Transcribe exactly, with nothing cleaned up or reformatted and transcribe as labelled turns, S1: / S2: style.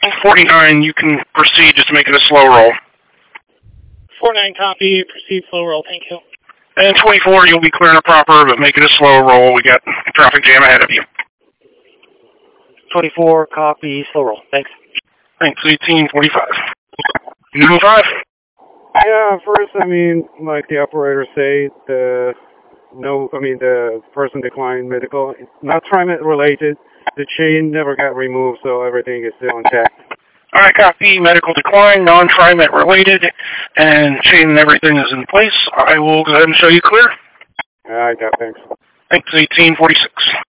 S1: forty-nine, you can proceed, just make it a slow roll.
S2: four nine copy, proceed slow roll, thank you.
S1: And twenty-four, you'll be clear and proper, but make it a slow roll. We got traffic jam ahead of you.
S3: twenty-four, copy, slow roll, thanks.
S1: Thanks, eighteen forty-five. Number five?
S4: Yeah, first, I mean, like the operator say, the no, I mean, the person declined medical, not TriMet related. The chain never got removed, so everything is still intact.
S1: All right, copy. Medical decline, non-TriMet related, and chain and everything is in place. I will go ahead and show you clear.
S4: All right, thanks.
S1: Thanks, eighteen forty-six.